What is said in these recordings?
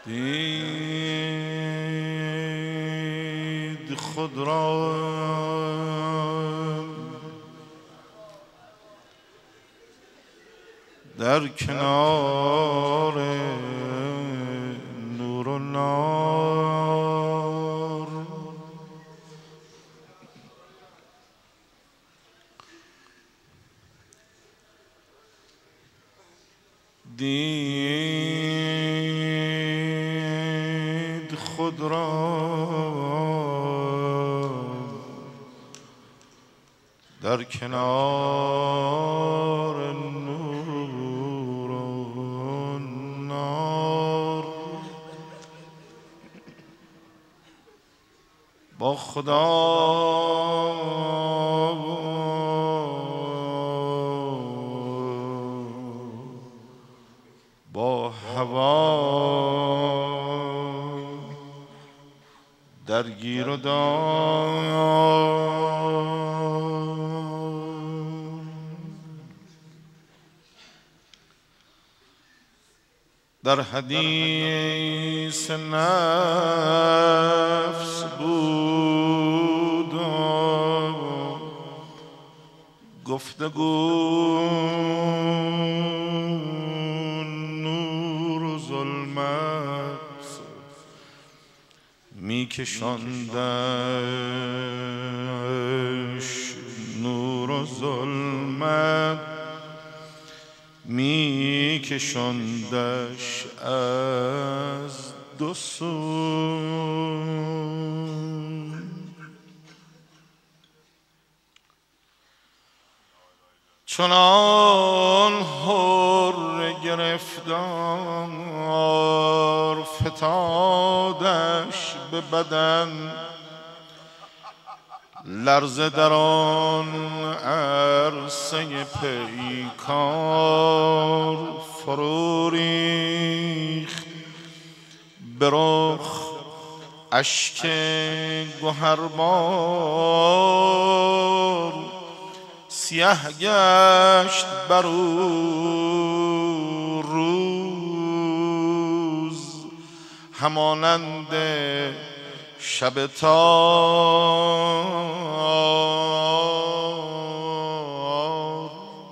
دید خود را در کنار نور و نار، دید خود را در کنار نور و نار، با خدا با هوا درگیر و دار، در حدیث نفس بود گفتگو، نور و ظلمت میکشاندش، نور و ظلمت میکشاندش از دو سو، چنان حر گرفتار فتادش به بدن، لرزه در آن عرصه پیکار فرو ریخت، به رخ اشک گهربار، سیه گشت بر او روز همانند شب تار،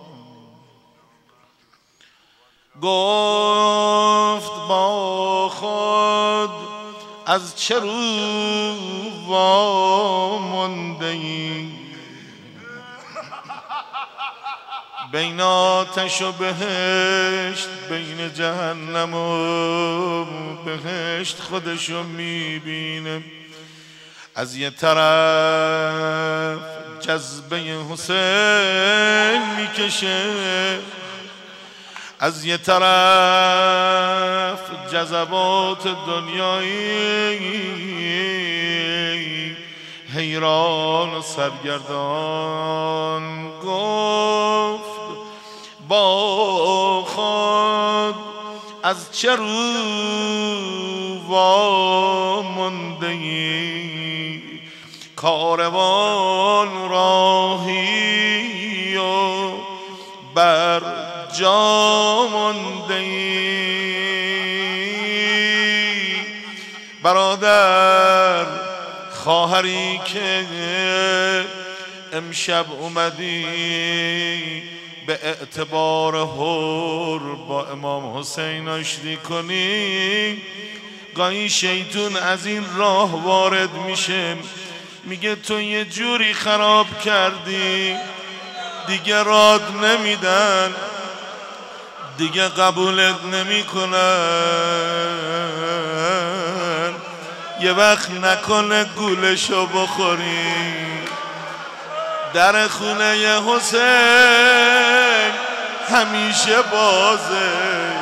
گفت با خود از چه رو وامانده ای، بین آتش و بهشت، بین جهنم و بهشت خودشو میبینه، از یه طرف جذبه حسین میکشه، از یه طرف جذبات دنیایی، حیران و سرگردان گفت با خود از چه رو وامانده ای، کاروان راهی و بر جا مانده ای، برادر خواهری که امشب اومدی به اعتبار حر با امام حسین آشتی کنی، گاهی شیطون از این راه وارد میشه، میگه تو یه جوری خراب کردی دیگه راد نمیدن، دیگه قبولت نمیکنن، یه وقت نکنه گولشو بخوری، در خونه ی حسین همیشه بازه،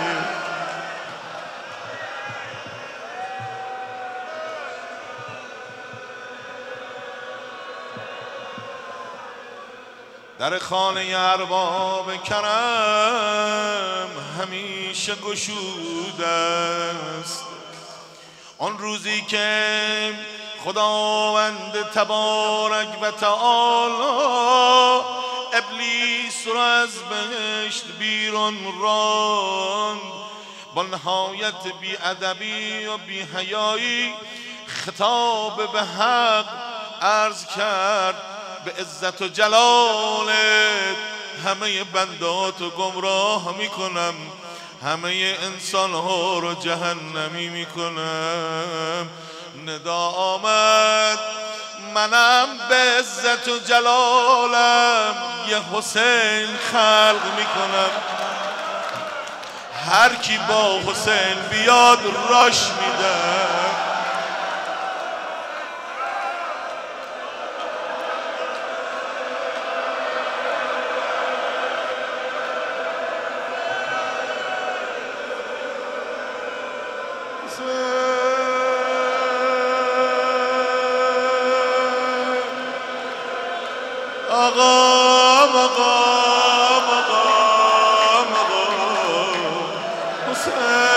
در خانه ارباب کرم همیشه گشوده است. آن روزی که خداوند تبارک و تعالی ابلیس را از بهشت بیرون راند، با نهایت بی ادبی و بی حیایی خطاب به حق عرض کرد به عزت و جلالت همه بنداتو گمراه میکنم، همه انسان ها رو جهنمی میکنم. ندا آمد منم به عزت و جلالم یه حسین خلق میکنم، هر کی با حسین بیاد راش میدم. مقام مقام مقام مقام حسین.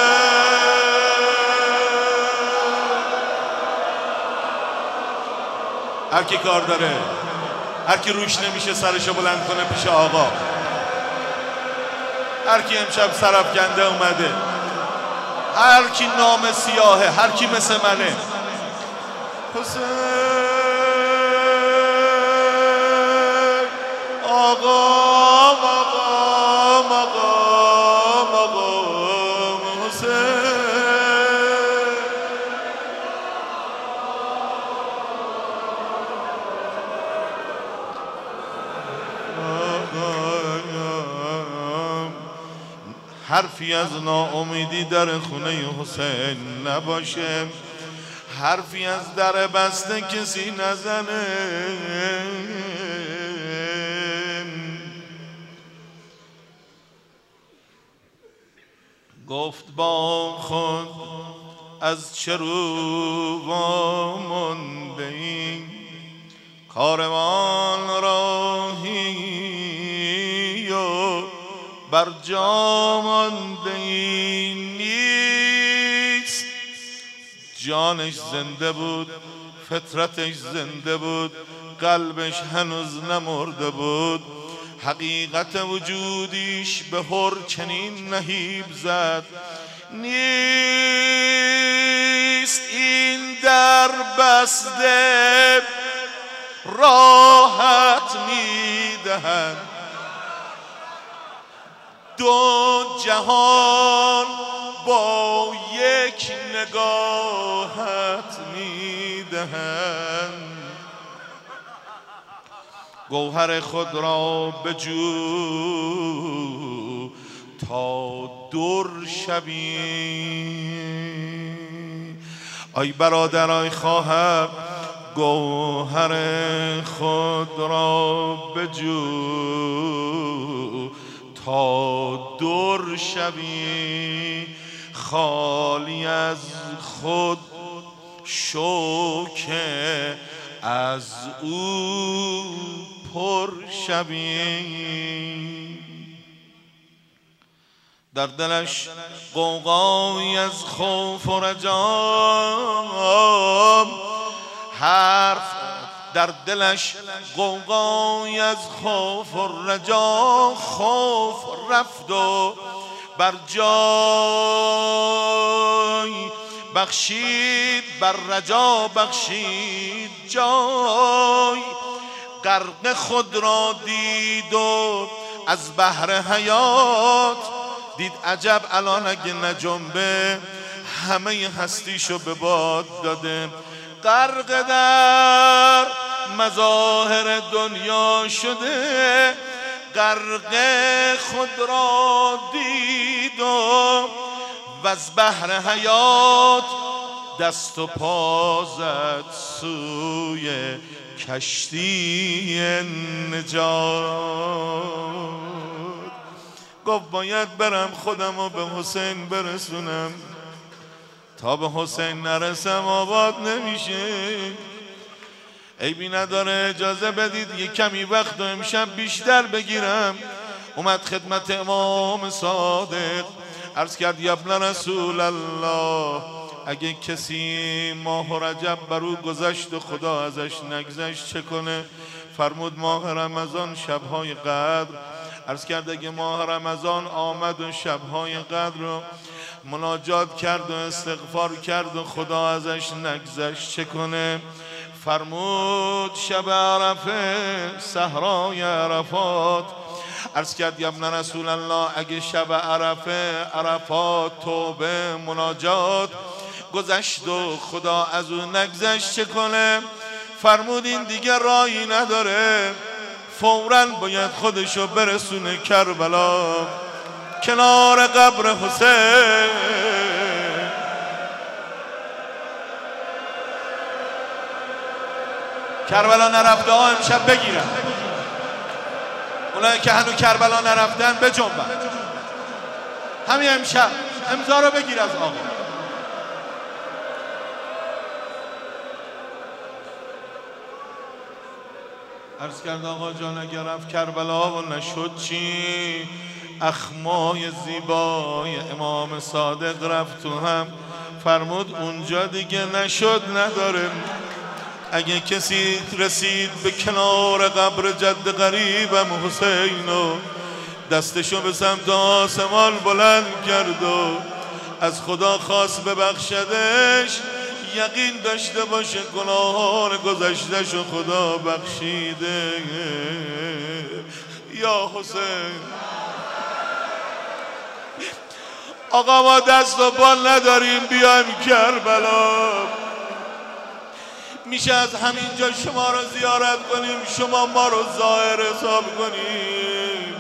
هر کی کار داره، هر کی روش نمیشه سرشو بلند کنه پیش آقا. هر کی امشب سرافکنده اومده، هر کی نام سیاهه، هر کی مثل منه. حسین آقا مقام مقام مقام حسین. حرفی از ناامیدی در خونه حسین نباشه، حرفی از در بسته کسی نزنه. گفت با خود از چه رو وامانده ایم، کاروان راهی و بر جا مانده ایم. نیست جانش زنده بود، فطرتش زنده بود، قلبش هنوز نمرده بود. حقیقت وجودیش به هر چنین نهیب زد. نیست این در بسته راحت میدهد، دو جهان با یک نگاهت میدهند. گوهر خود را بجو تا در شوی. ای برادر ای خواهر، گوهر خود را بجو تا در شوی. خالی از خود شوکه از او پر شوی. در دلش غوغایی از خوف و رجا، حرف در دلش غوغایی از خوف و رجا. خوف رفت و بر جای بخشید، بر رجا بخشید جای. غرق خود را دید و از بحر حیات دید عجب الان اگه نجنبه همه هستیشو به باد داده. غرق در مظاهر دنیا شده، غرق خود را دید و از بحر حیات دست و پا زد سوی کشتی نجات. گفت باید برم خودم و به حسین برسونم، تا به حسین نرسم آباد نمیشه. عیبی نداره، اجازه بدید یه کمی وقت و امشب بیشتر بگیرم. اومد خدمت امام صادق عرض کرد یا ابن رسول الله، اگه کسی ماه رجب برو گذشت و خدا ازش نگذشت چه کنه؟ فرمود ماه رمضان شبهای قدر. عرض کرد اگه ماه رمضان آمد و شبهای قدر رو مناجات کرد و استغفار کرد و خدا ازش نگذشت. چه کنه؟ فرمود شب عرفه صحرای عرفات عرض کرد یا ابن رسول الله اگه شب عرفه عرفات توبه مناجات گذشت و خدا از اون نگذشت چه کنه؟ فرمود این دیگه راهی نداره، فوراً باید خودشو برسونه کربلا کنار قبر حسین. کربلا نرفته ها امشب بگیرن، اونایی که هنوز کربلا نرفتن بجنبن، همین امشب امضا رو بگیر از آقا. عرض کرد آقا جان اگر رفت کربلا و نشد چی؟ اخمای زیبای امام صادق رفت تو هم، فرمود اونجا دیگه نشد نداره. اگه کسی رسید به کنار قبر جد غریبم حسین و دستشو به سمت آسمان بلند کرد و از خدا خواست ببخشدش، یقین داشته باشه گناهان گذشتهش و خدا بخشیده. یا حسین آقا ما دست و پا نداریم بیایم کربلا، میشه از همینجا شما رو زیارت کنیم، شما ما رو ظاهر حساب کنیم.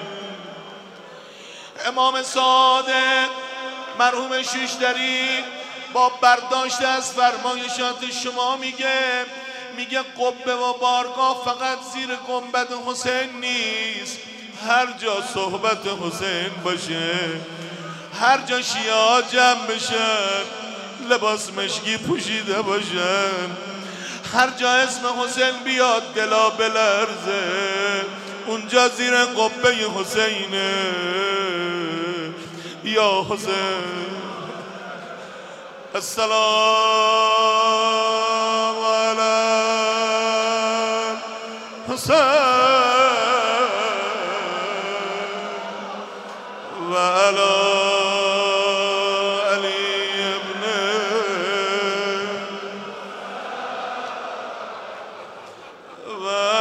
امام صادق مرحوم شیشدری با برداشت از فرمایشات شما میگه قبه و بارگاه فقط زیر گنبد حسین نیست، هر جا صحبت حسین باشه، هر جا شیعه جمع بشن، لباس مشکی پوشیده باشن، هر جا اسم حسین بیاد دلا بلرزه، اونجا زیر قبه حسینه. یا حسین السلام علی حسین و علی و